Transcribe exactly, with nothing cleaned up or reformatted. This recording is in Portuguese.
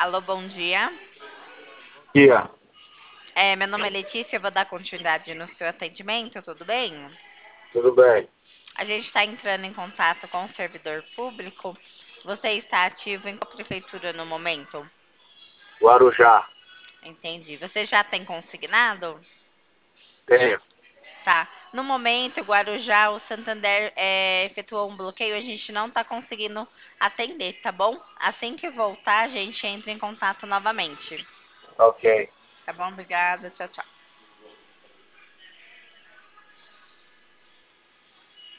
Alô, bom dia. Dia, É, meu nome é Letícia, eu vou dar continuidade no seu atendimento, tudo bem? tudo bem? A gente está entrando em contato com o servidor público. Você está ativo em qual prefeitura no momento? Guarujá, Entendi. Você já tem consignado? tenho. Tá. No momento, Guarujá, o Santander é, efetuou um bloqueio, a gente não está conseguindo atender, tá bom? Assim que voltar, a gente entra em contato novamente. Ok. Tá bom? Obrigada. Tchau, tchau.